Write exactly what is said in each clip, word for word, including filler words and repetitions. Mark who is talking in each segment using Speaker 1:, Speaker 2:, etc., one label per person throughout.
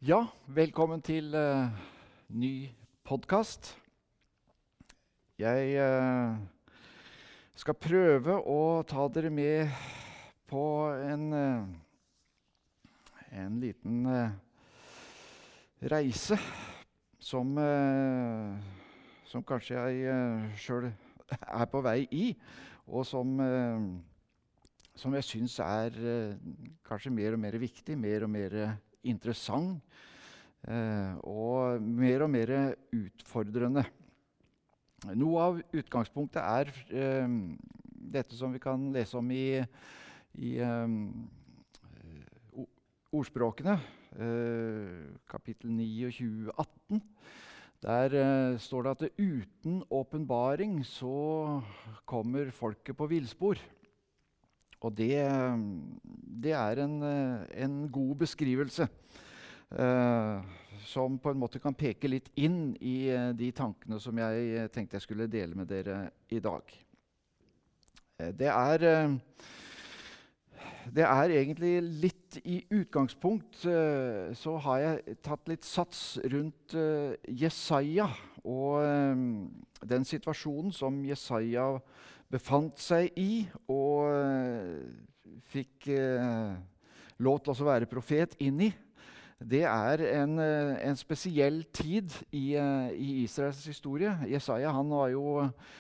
Speaker 1: Ja, velkommen til uh, ny podcast. Jeg uh, skal prøve å ta dere med på en, uh, en liten uh, reise som, uh, som kanskje jeg uh, selv er på vei i, og som, uh, som jeg synes er uh, kanskje mer og mer viktig, mer og mer interessant, eh, og mer og mer utfordrende. Noe av utgangspunktet er eh, dette som vi kan lese om i, i eh, ordspråkene, eh, kapittel tjueni, atten. Der eh, står det at uten åpenbaring så kommer folket på villspor. Og det, det er en, en god beskrivelse eh, som på en måte kan peke litt inn i de tankene som jeg tenkte jeg skulle dele med dere i dag. Eh, det er, eh, det er egentlig litt i utgangspunkt, eh, så har jeg tatt litt sats rundt eh, Jesaja og eh, den situasjonen som Jesaja befant seg i, og uh, fikk uh, lov til å være profet inn i. Det er en, uh, en spesiell tid i, uh, i Israels historie. Jesaja han var jo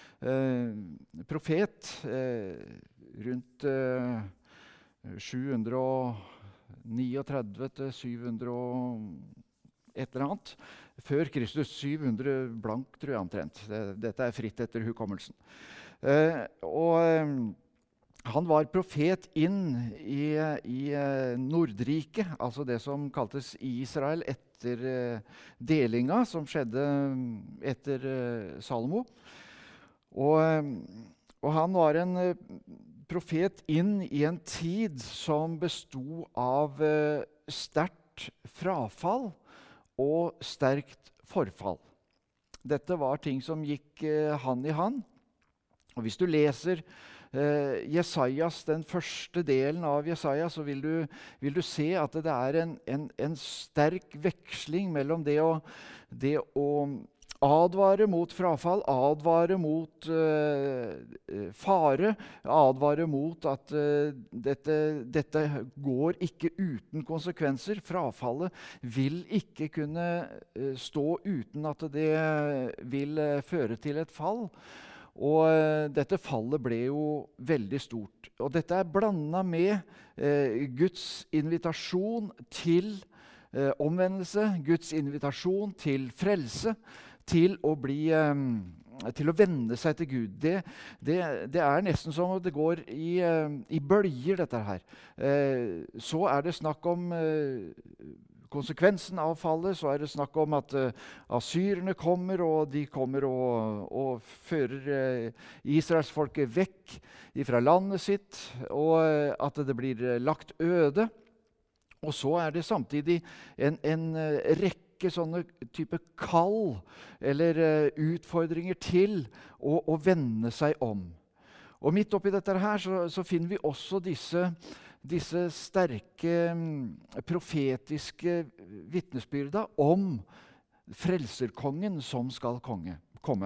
Speaker 1: uh, profet uh, rundt uh, sju hundre trettini til syv hundre et eller annet. Før Kristus, syv hundre blank, tror jeg omtrent. Dette er fritt etter hukommelsen. Uh, og um, han var profet inn i, i uh, Nordriket, altså det som kaltes Israel etter uh, delinga som skjedde etter uh, Salomo. Og, um, og han var en uh, profet inn i en tid som bestod av uh, sterkt frafall og sterkt forfall. Dette var ting som gikk uh, hand i hand. Og hvis du leser eh, Jesajas, den første delen av Jesaja, så vil du, vil du se at det er en, en, en sterk veksling mellom det å, det å advare mot frafall, advare mot eh, fare, advare mot at eh, dette, dette går ikke uten konsekvenser. Frafallet vil ikke kunne eh, stå uten at det vil eh, føre til et fall. Og uh, dette fallet ble jo veldig stort. Og dette er blandet med uh, Guds invitasjon til uh, omvendelse, Guds invitasjon til frelse, til å, bli, um, til å vende seg til Gud. Det, det, det er nesten som at det går i, uh, i bølger, dette her. Uh, så er det snakk om uh, konsekvensen av fallet, så er det snakk om at uh, asyrerne kommer, og de kommer og, og fører uh, Israelsfolket vekk fra landet sitt, og uh, at det blir uh, lagt øde. Og så er det samtidig en, en uh, rekke sånne type kall eller uh, utfordringer til å, å vende seg om. Og midt oppi dette her så, så finner vi også disse disse sterke profetiske vitnesbyrda om frelserkongen som skal konge, komme.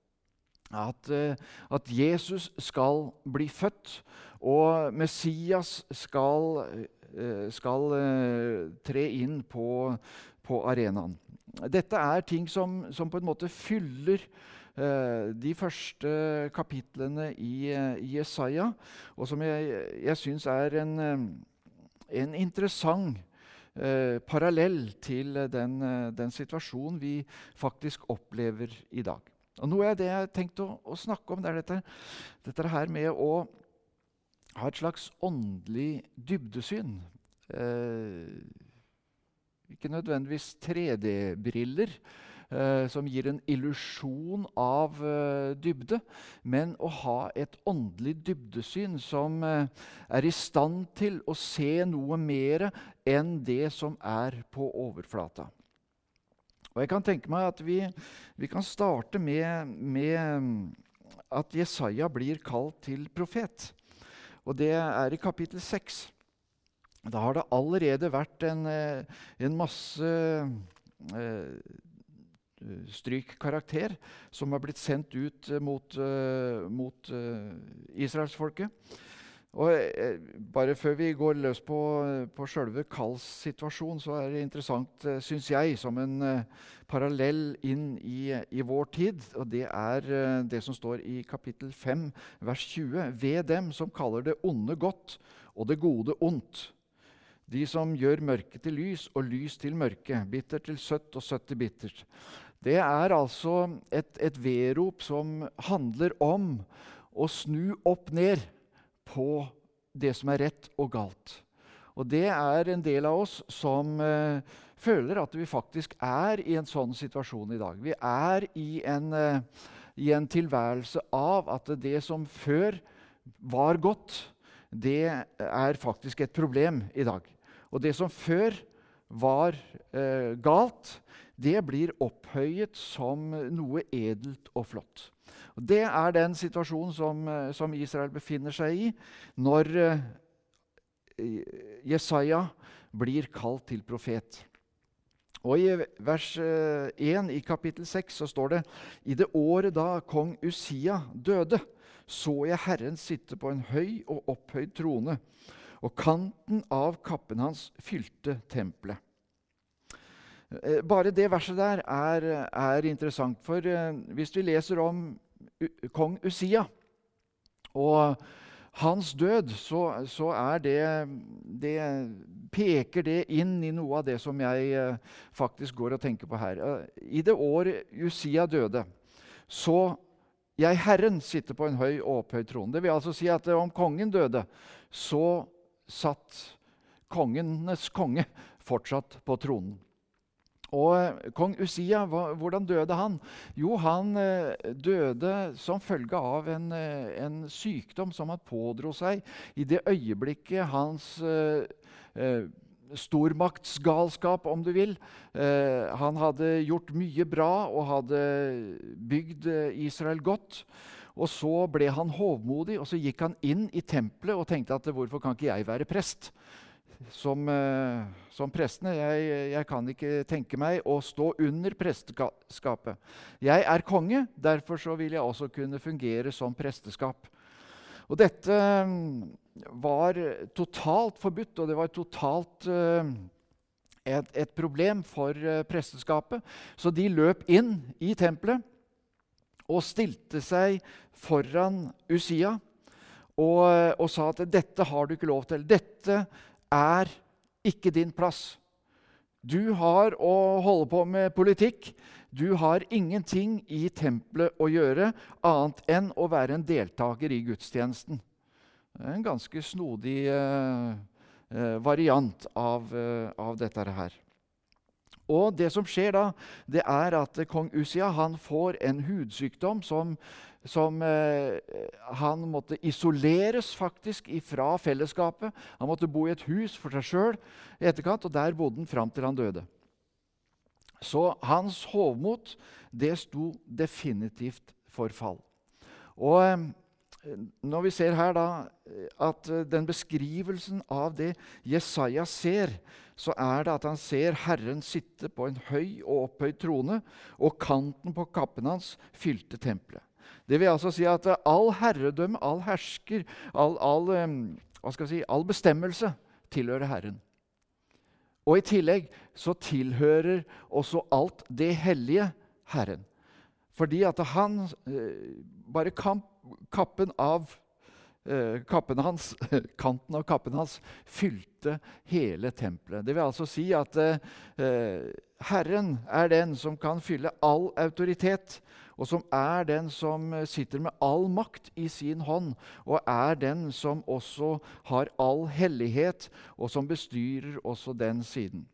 Speaker 1: At, at Jesus skal bli født, og Messias skal, skal tre inn på, på arenaen. Dette er ting som, som på en måte fyller Uh, de første kapitlene i, uh, i Jesaja, og som jeg, jeg synes er en, uh, en interessant uh, parallell til uh, den, uh, den situasjonen vi faktisk opplever i dag. Og noe av det jeg har tenkt å, å snakke om, det er dette, dette her med å ha et slags åndelig dybdesyn. Uh, ikke nødvendigvis tre D-briller, Uh, som gir en illusjon av uh, dybde, men å ha et åndelig dybdesyn som uh, er i stand til å se noe mer enn det som er på overflata. Og jeg kan tenke meg at vi, vi kan starte med, med at Jesaja blir kalt til profet. Og det er i kapittel seks. da har det allerede vært en, en masse eh, strykkarakter som har blitt sendt ut mot, uh, mot uh, israelsfolket. Og uh, bare før vi går løs på, på selve kallssituasjonen, så er det interessant, uh, synes jeg, som en uh, parallell inn i, i vår tid. Og det er uh, det som står i kapittel fem, vers tjue. Ved dem som kaller det onde godt og det gode ondt. De som gjør mørke til lys og lys til mørke, bitter til søtt og søtt til bittert. Det er altså et, et vedrop som handler om å snu opp ned på det som er rett og galt. Og det er en del av oss som eh, føler at vi faktisk er i en sånn situasjon i dag. Vi er i en, eh, i en tilværelse av at det som før var godt, det er faktisk et problem i dag. Og det som før var eh, galt, det blir opphøyet som noe edelt og flott. Og det er den situasjonen som, som Israel befinner seg i når eh, Jesaja blir kalt til profet. Og i vers én i kapittel seks så står det: I det året da kong Usia døde, så jeg Herren sitte på en høy og opphøyd trone, og kanten av kappen hans fylte tempelet. Bare det verset der er, er interessant, for eh, hvis vi leser om U kong Usia og hans død, så, så er det, det, peker det inn i noe av det som jeg eh, faktisk går og tenker på her. I det året Usia døde, så jeg Herren sitter på en høy og opphøyd trone. Det vil altså si at om kongen døde, så satt kongenes konge fortsatt på tronen. Og kong Usia, hvordan døde han? Jo, han døde som følge av en, en sykdom som han pådro seg i det øyeblikket hans eh, stormaktsgalskap, om du vil. Eh, han hadde gjort mye bra og hadde bygd Israel godt. Og så ble han hovmodig, og så gikk han inn i tempelet og tenkte at hvorfor kan ikke jeg være prest? Som, eh, som prestene, jeg, jeg kan ikke tenke meg å stå under presteskapet. Jeg er konge, derfor så vil jeg også kunne fungere som presteskap. Og dette var totalt forbudt, og det var totalt eh, et, et problem for eh, presteskapet. Så de løp inn i tempelet og stilte seg foran Usia og, og sa at dette har du ikke lov til. Dette er ikke din plass. Du har å holde på med politikk. Du har ingenting i tempelet å gjøre, annet enn å være en deltaker i gudstjenesten. Det er en ganske snodig eh, variant av, eh, av dette her. Og det som skjer da, det er at kong Usia han får en hudsykdom som, som eh, han måtte isoleres faktisk fra fellesskapet. Han måtte bo i et hus for seg selv i etterkant, og der bodde han fram til han døde. Så hans hovmot, det sto definitivt for fall. Og eh, når vi ser her da at den beskrivelsen av det Jesaja ser, så er det at han ser Herren sitte på en høy og opphøyd trone, og kanten på kappen hans fylte tempelet. Det vil altså si at all herredømme, all hersker, all, all, hva skal jeg si, all bestemmelse tilhører Herren. Og i tillegg så tilhører også alt det hellige Herren. Fordi at han bare kamp, kappen av Kappen hans, kanten av kappen hans fylte hele tempelet. Det vil altså si at eh, Herren er den som kan fylle all autoritet, og som er den som sitter med all makt i sin hånd, og er den som også har all hellighet, og som bestyrer også den siden.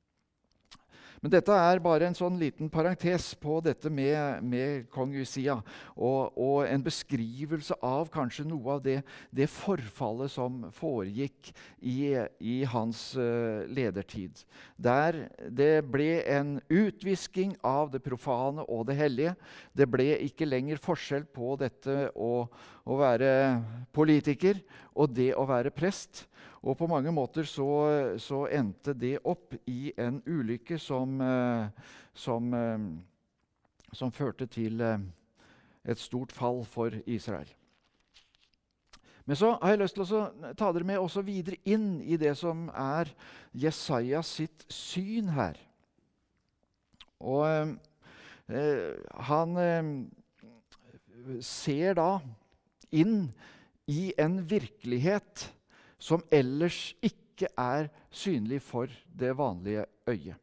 Speaker 1: Men dette er bare en sånn liten parentes på dette med, med kong Usia, og, og en beskrivelse av kanskje noe av det, det forfallet som foregikk i, i hans uh, ledertid. Der det ble en utvisking av det profane og det hellige. Det ble ikke lenger forskjell på dette å, å være politiker og det å være prest. Og på mange måter så, så endte det opp i en ulykke som, eh, som, eh, som førte til eh, et stort fall for Israel. Men så har jeg lyst til å ta dere med også videre inn i det som er Jesaja sitt syn her. Og eh, han eh, ser da inn i en virkelighet som ellers ikke er synlig for det vanlige øyet.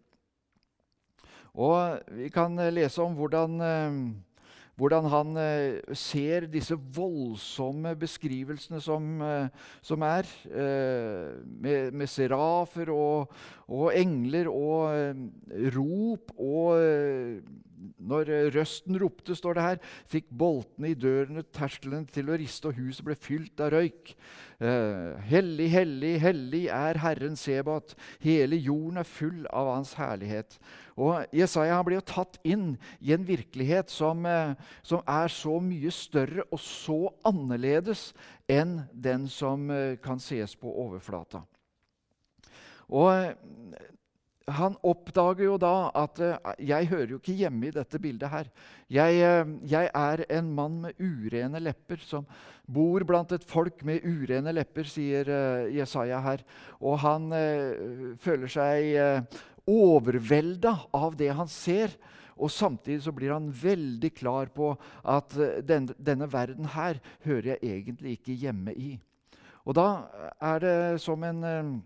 Speaker 1: Og vi kan lese om hvordan eh, Hvordan han eh, ser disse voldsomme beskrivelsene som, eh, som er, eh, med, med serafer og, og engler og eh, rop. Og eh, når røsten ropte, står det her, fikk boltene i dørene, terskelen til å riste, og huset ble fylt av røyk. Eh, hellig, hellig, hellig er Herren Sebaot. Hele jorden er full av hans herlighet. Og Jesaja han blir jo tatt inn i en virkelighet som, eh, som er så mye større og så annerledes enn den som eh, kan ses på overflata. Og eh, han oppdager jo da at eh, jeg hører jo ikke hjemme i dette bildet her. Jeg, eh, jeg er en mann med urene lepper som bor blant et folk med urene lepper, sier eh, Jesaja her. Og han eh, føler seg eh, overvelda av det han ser, og samtidig så blir han veldig klar på at den, denne verden her hører jeg egentlig ikke hjemme i. Og da er det som en,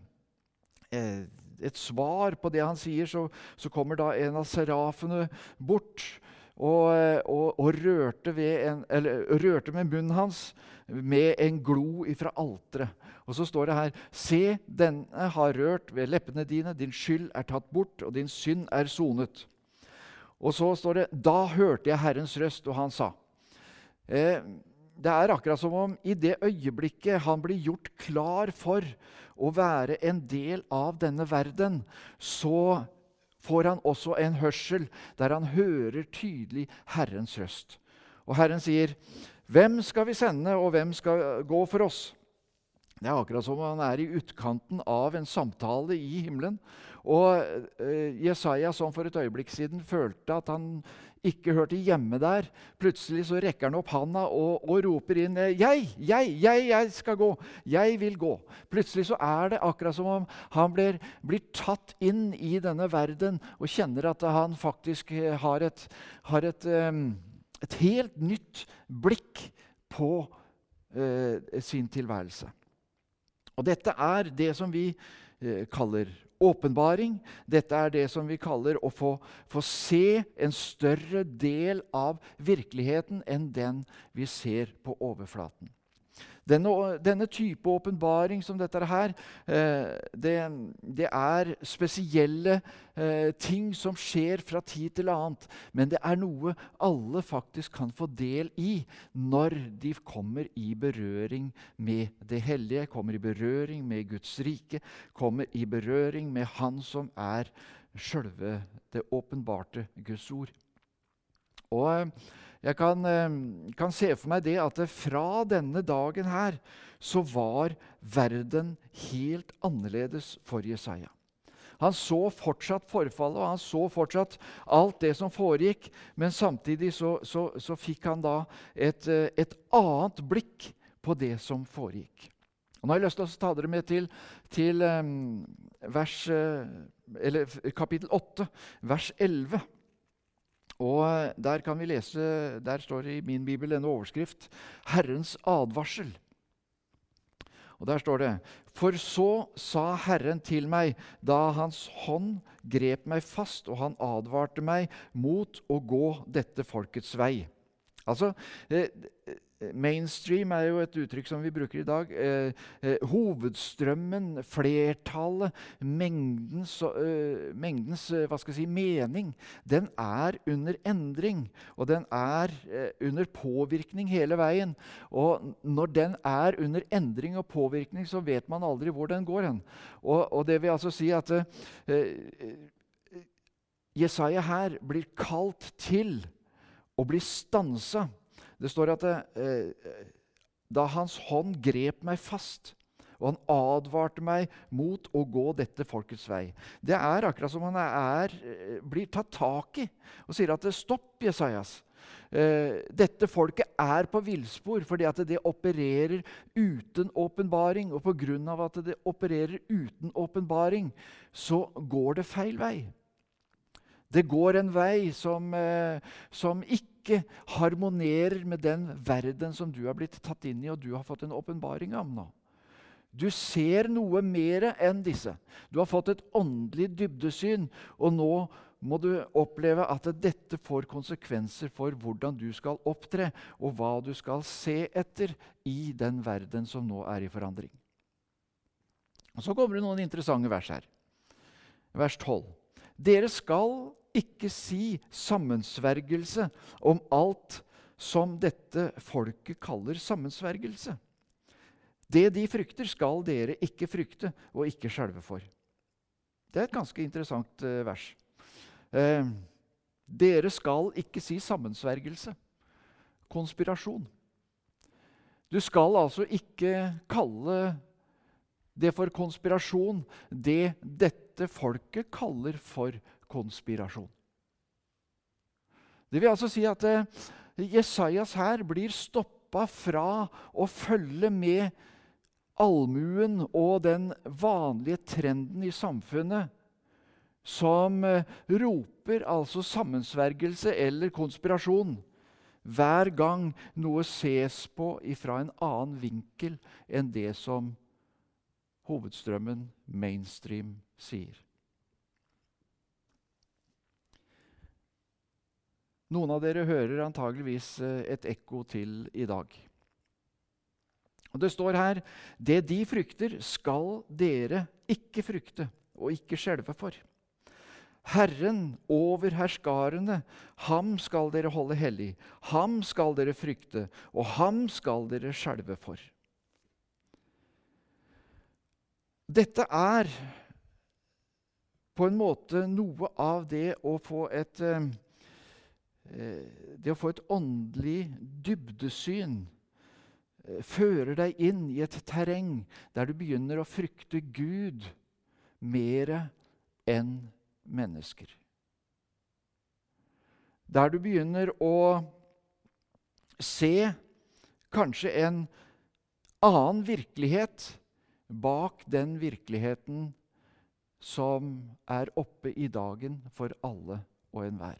Speaker 1: eh, et svar på det han sier, så, så kommer da en av serafene bort og, og, og rørte, ved en, eller, rørte med munnen hans med en glo ifra alteret. Og så står det her, se, denne har rørt ved leppene dine, din skyld er tatt bort, og din synd er sonet. Og så står det, da hørte jeg Herrens røst, og han sa. Eh, det er akkurat som om i det øyeblikket han blir gjort klar for å være en del av denne verden, så får han også en hørsel der han hører tydelig Herrens røst. Og Herren sier, hvem skal vi sende, og hvem skal gå for oss? Det er akkurat som om han er i utkanten av en samtale i himmelen. Og eh, Jesaja, som for et øyeblikk siden følte at han ikke hørte hjemme der, plutselig så rekker han opp handa og, og roper inn, jeg, jeg, jeg, jeg skal gå, jeg vil gå. Plutselig så er det akkurat som om han blir, blir tatt inn i denne verden og kjenner at han faktisk har et, har et, um, et helt nytt blikk på uh, sin tilværelse. Og dette er det som vi eh, kaller åpenbaring. Dette er det som vi kaller å få, få se en større del av virkeligheten enn den vi ser på overflaten. Denne, denne type åpenbaring som dette her, eh, det, det er spesielle eh, ting som skjer fra tid til annet, men det er noe alle faktisk kan få del i når de kommer i berøring med det hellige, kommer i berøring med Guds rike, kommer i berøring med Han som er selve det åpenbarte Guds ord. Og jeg kan, kan se for meg det at fra denne dagen her så var verden helt annerledes for Jesaja. Han så fortsatt forfallet, og han så fortsatt alt det som foregikk, men samtidig så, så, så fikk han da et, et annet blikk på det som foregikk. Og nå har jeg lyst til å ta dere med til, til um, vers, eller, kapittel åtte, vers elleve. Og der kan vi lese, der står det i min bibel en overskrift, Herrens advarsel. Og der står det, for så sa Herren til meg, da hans hånd grep meg fast, og han advarte meg mot å gå dette folkets vei. Altså, eh, mainstream er jo et uttrykk som vi bruker i dag. Eh, eh, hovedstrømmen, flertallet, mengdens, eh, mengdens hva skal jeg si, mening, den er under endring, og den er eh, under påvirkning hele veien. Og når den er under endring og påvirkning, så vet man aldri hvor den går hen. Og, og det vil altså si at eh, Jesaja her blir kalt til å bli stansa. Det står at eh, da hans hånd grep meg fast. Og han advarte meg mot å gå dette folkets vei. Det er akkurat som han er, blir tatt tak i og sier at stopp, Jesajas. Dette folket er på villspor fordi at det opererer uten åpenbaring. Og på grunn av at det opererer uten åpenbaring, så går det feil vei. Det går en vei som, som ikke harmonerer med den verden som du har blitt tatt inn i, og du har fått en åpenbaring om nå. Du ser noe mer enn disse. Du har fått et åndelig dybdesyn, og nå må du oppleve at dette får konsekvenser for hvordan du skal opptre, og hva du skal se etter i den verden som nå er i forandring. Og så kommer det noen interessante vers her. Vers tolv. Dere skal ikke si sammensvergelse om alt som dette folket kaller sammensvergelse. Det de frykter skal dere ikke frykte og ikke skjelve for. Det er et ganske interessant uh, vers. Uh, dere skal ikke si sammensvergelse, konspirasjon. Du skal altså ikke kalle det for konspirasjon, det dette folket kaller for konspirasjon. Det vil altså si at uh, Jesajas her blir stoppet fra å følge med allmuen og den vanlige trenden i samfunnet som roper altså sammensvergelse eller konspirasjon hver gang noe ses på ifra en annen vinkel enn det som hovedstrømmen, mainstream, sier. Noen av dere hører antageligvis et ekko til i dag. Og det står her, det de frykter skal dere ikke frykte og ikke skjelve for. Herren over herskarene, ham skal dere holde hellig, ham skal dere frykte, og ham skal dere skjelve for. Dette er på en måte noe av det å få et, det å få et åndelig dybdesyn, fører deg inn i et terreng der du begynner å frykte Gud mer enn mennesker. Der du begynner å se kanskje en annen virkelighet bak den virkeligheten som er oppe i dagen for alle og enhver.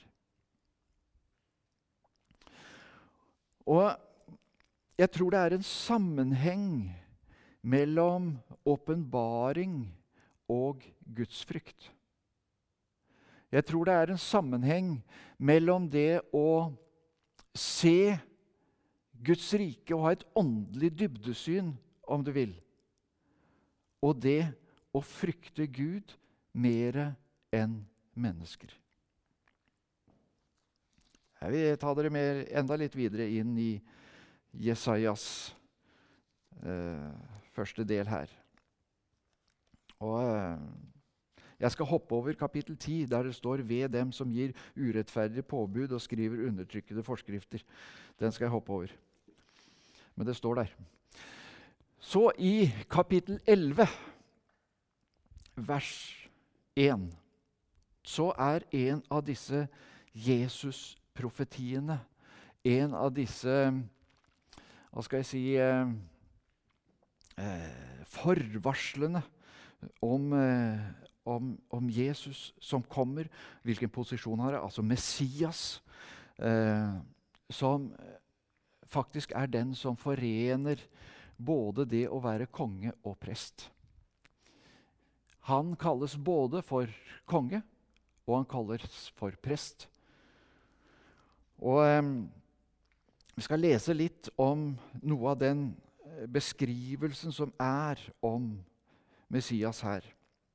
Speaker 1: Og jeg tror det er en sammenheng mellom åpenbaring og gudsfrykt. Jeg tror det er en sammenheng mellom det å se Guds rike og ha et åndelig dybdesyn, om du vil, og det å frykte Gud mer enn mennesker. Jeg vil ta dere med enda litt videre inn i Jesajas eh, første del her. Og eh, jeg skal hoppe over kapittel ti, der det står ved dem som gir urettferdige påbud og skriver undertrykkede forskrifter. Den skal jeg hoppe over. Men det står der. Så i kapittel elleve, vers én, så er en av disse Jesus-profetiene, en av disse hva skal jeg si, eh, eh, forvarslene om, eh, om, om Jesus som kommer, hvilken posisjon han har, altså Messias, eh, som faktisk er den som forener både det å være konge og prest. Han kalles både for konge, og han kalles for prest. Og eh, vi skal lese litt om noe av den beskrivelsen som er om Messias her.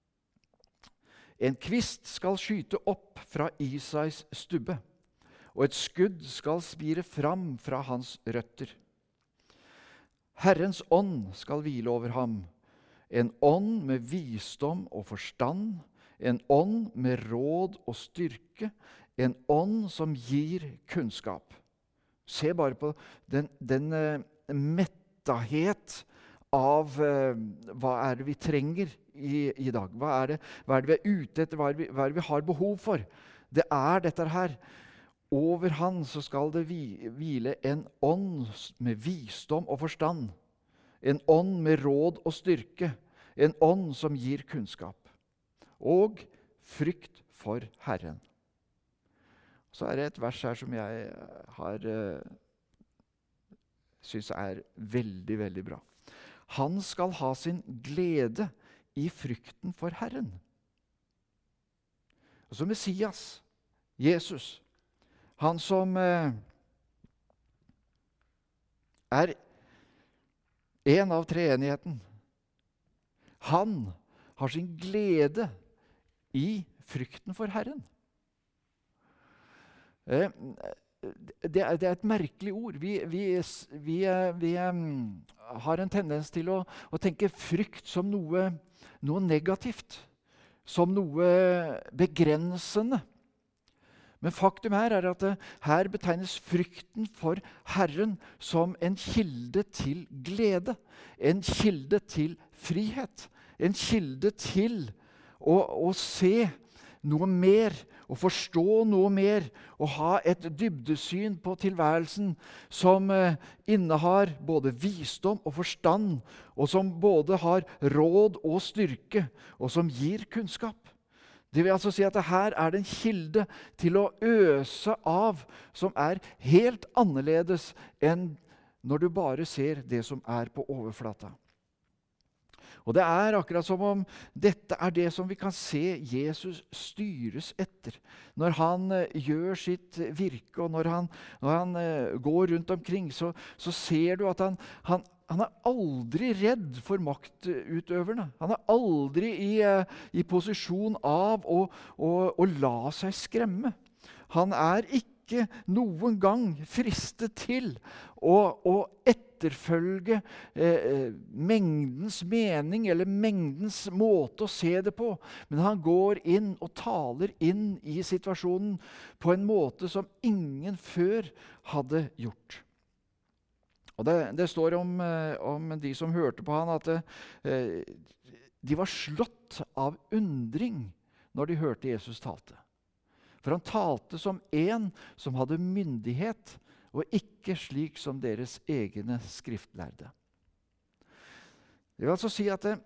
Speaker 1: En kvist skal skyte opp fra Isais stubbe, og et skudd skal spire fram fra hans røtter. Herrens ånd skal hvile over ham, en ånd med visdom og forstand, en ånd med råd og styrke, en ånd som gir kunnskap. Se bare på den, den uh, mettahet av eh, hva er det vi trenger i, i dag. Hva er, det, hva er det vi er ute etter, hva er, det vi, hva er det vi har behov for? Det er dette her. Over han så skal det hvile en ånd med visdom og forstand. En ånd med råd og styrke. En ånd som gir kunnskap. Og frykt for Herren. Så er det et vers her som jeg har uh, synes er veldig, veldig bra. Han skal ha sin glede i frykten for Herren. Altså Messias, Jesus, han som uh, er en av treenigheten, han har sin glede i frykten for Herren. Eh, det, er, det er et merkelig ord. Vi, vi, vi, vi um, har en tendens til å, å tenke frykt som noe, noe negativt, som noe begrensende. Men faktum her er at det, her betegnes frykten for Herren som en kilde til glede, en kilde til frihet, en kilde til å, å se noe mer, å forstå noe mer, å ha et dybdesyn på tilværelsen som eh, innehar både visdom og forstand, og som både har råd og styrke, og som gir kunnskap. Det vil altså si at her er det en kilde til å øse av som er helt annerledes enn når du bare ser det som er på overflata. Og det er akkurat som om dette er det som vi kan se Jesus styres etter. Når han uh, gjør sitt virke, og når han, når han uh, går rundt omkring, så, så ser du at han, han Han er aldri redd for maktutøverne. Han er aldri i, i posisjon av å, å, å la seg skremme. Han er ikke noen gang fristet til å, å etterfølge eh, mengdens mening eller mengdens måte å se det på. Men han går inn og taler inn i situasjonen på en måte som ingen før hadde gjort. Og det, det står om, om de som hørte på han, at eh, de var slått av undring når de hørte Jesus talte. For han talte som en som hadde myndighet, og ikke slik som deres egne skriftlærde. Det vil altså si at det,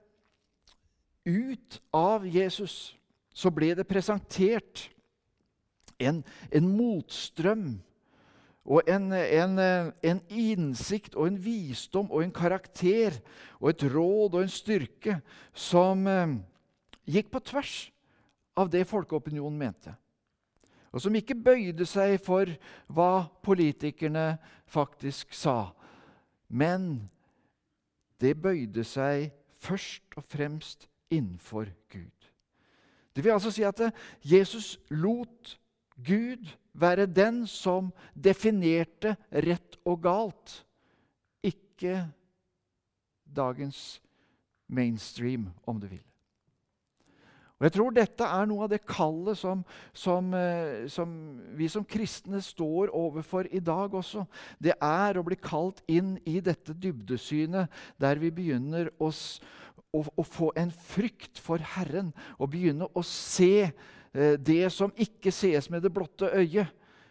Speaker 1: ut av Jesus så ble det presentert en, en motstrøm, og en, en, en innsikt og en visdom og en karakter og et råd og en styrke som eh, gikk på tvers av det folkeopinionen mente. Og som ikke bøyde seg for hva politikerne faktisk sa. Men det bøyde seg først og fremst innenfor Gud. Det vil altså si at Jesus lot Gud være den som definerte rett og galt, ikke dagens mainstream, om du vil. Og jeg tror dette er noe av det kallet som, som, som vi som kristne står overfor i dag også. Det er å bli kalt inn i dette dybdesynet, der vi begynner å, å, å få en frykt for Herren, og begynne å se det som ikke ses med det blotte øyet,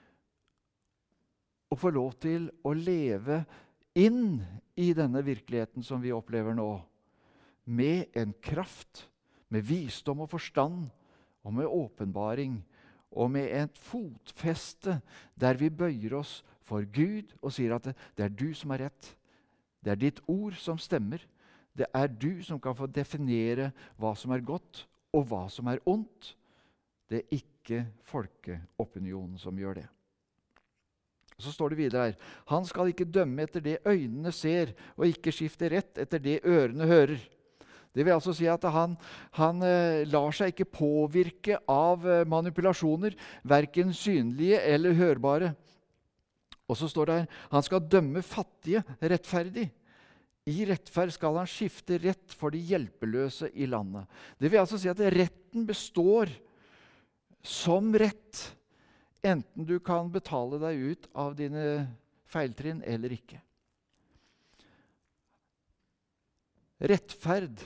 Speaker 1: og få lov til å leve inn i denne virkeligheten som vi opplever nå, med en kraft, med visdom og forstand, og med åpenbaring, og med et fotfeste der vi bøyer oss for Gud og sier at det, det er du som har rett. Det er ditt ord som stemmer. Det er du som kan få definere hva som er godt og hva som er ondt. Det er ikke folkeopinionen som gjør det. Så står det videre her, han skal ikke dømme etter det øynene ser, og ikke skifte rett etter det ørene hører. Det vil altså si at han, han eh, lar seg ikke påvirke av eh, manipulasjoner, hverken synlige eller hørbare. Og så står det her, han skal dømme fattige rettferdig. I rettferd skal han skifte rett for de hjelpeløse i landet. Det vil altså si at retten består som rett, enten du kan betale deg ut av dine feiltrinn eller ikke. Rettferd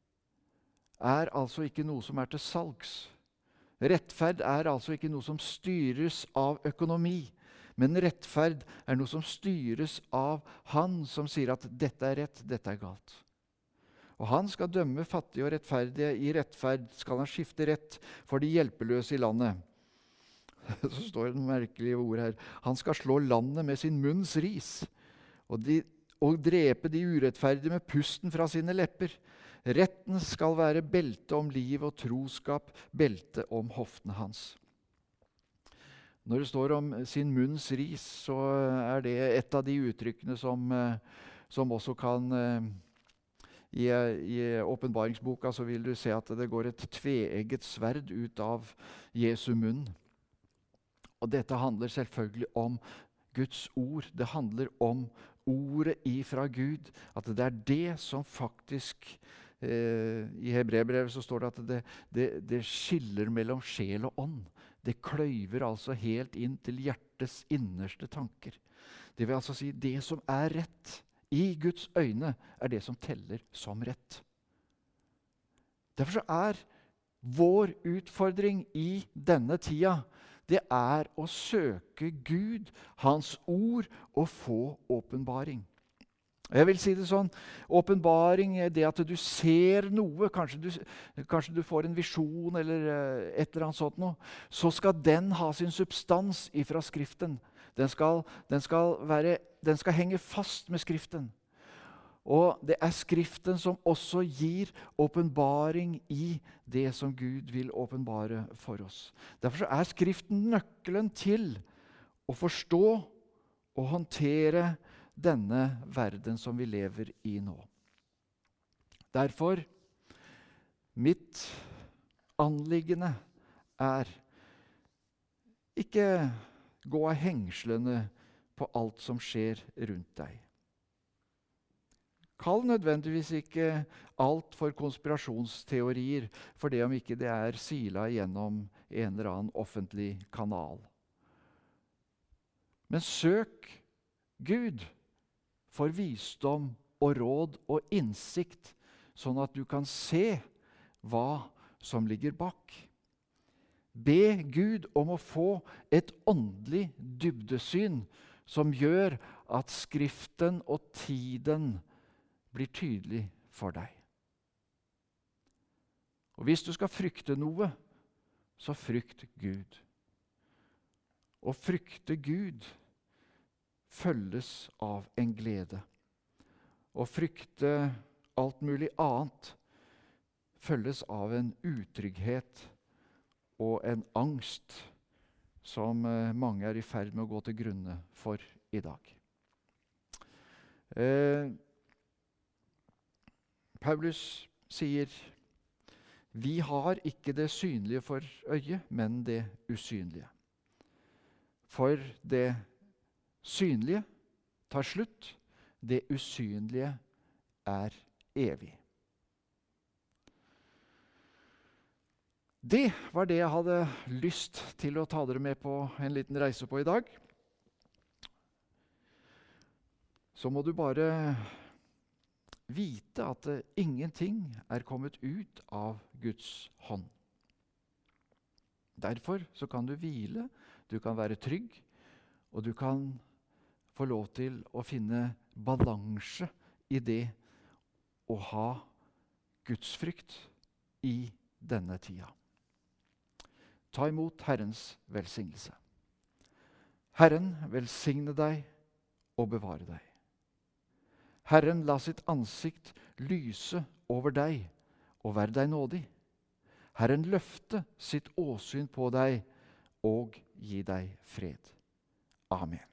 Speaker 1: er altså ikke noe som er til salgs. Rettferd er altså ikke noe som styres av økonomi, men rettferd er noe som styres av Han som sier at dette er rett, dette er galt. Og han skal dømme fattige og rettferdige. I rettferd skal han skifte rett for de hjelpeløse i landet. Så står det noen merkelige ord her. Han skal slå landet med sin munns ris, og, de, og drepe de urettferdige med pusten fra sine lepper. Retten skal være belte om liv og troskap, belte om hoftene hans. Når det står om sin munns ris, så er det et av de uttrykkene som, som også kan I, i åpenbaringsboka så vil du se at det går et tveegget sverd ut av Jesu munn. Og dette handler selvfølgelig om Guds ord. Det handler om ordet ifra Gud. At det er det som faktisk eh, I Hebreerbrevet så står det at det, det, det skiller mellom sjel og ånd. Det kløyver altså helt inn til hjertets innerste tanker. Det vil altså si det som er rett I Guds øyne er det som teller som rett. Derfor så er vår utfordring I denne tida, det er å søke Gud, Hans ord, og få åpenbaring. Jeg vil si det sånn, åpenbaring er det at du ser noe, kanskje du, kanskje du får en visjon eller et eller annet sånt noe, så skal den ha sin substans ifra Skriften. Den skal, den skal være, den skal henge fast med Skriften. Og det er Skriften som også gir åpenbaring I det som Gud vil åpenbare for oss. Derfor er Skriften nøkkelen til å forstå og håndtere denne verden som vi lever I nå. Derfor, mitt anliggende er ikke gå av hengslene på alt som skjer rundt deg. Kall nødvendigvis ikke alt for konspirasjonsteorier, for det om ikke det er sila gjennom en eller annen offentlig kanal. Men søk Gud for visdom og råd og innsikt, sånn at du kan se hva som ligger bak. Be Gud om å få et åndelig dybdesyn som gjør at Skriften og tiden blir tydelig for deg. Og hvis du skal frykte noe, så frykt Gud. Å frykte Gud følges av en glede. Å frykte alt mulig annet følges av en utrygghet og en angst som mange er I ferd med å gå til grunne for I dag. Eh, Paulus sier, vi har ikke det synlige for øyet, men det usynlige. For det synlige tar slutt, det usynlige er evig. Det var det jeg hadde lyst til å ta dere med på en liten reise på I dag. Så må du bare vite at ingenting er kommet ut av Guds hånd. Derfor så kan du hvile, du kan være trygg, og du kan få lov til å finne balanse I det å ha Gudsfrykt I denne tida. Ta imot Herrens velsignelse. Herren velsigne deg og bevare deg. Herren la sitt ansikt lyse over deg og være deg nådig. Herren løfte sitt åsyn på deg og gi deg fred. Amen.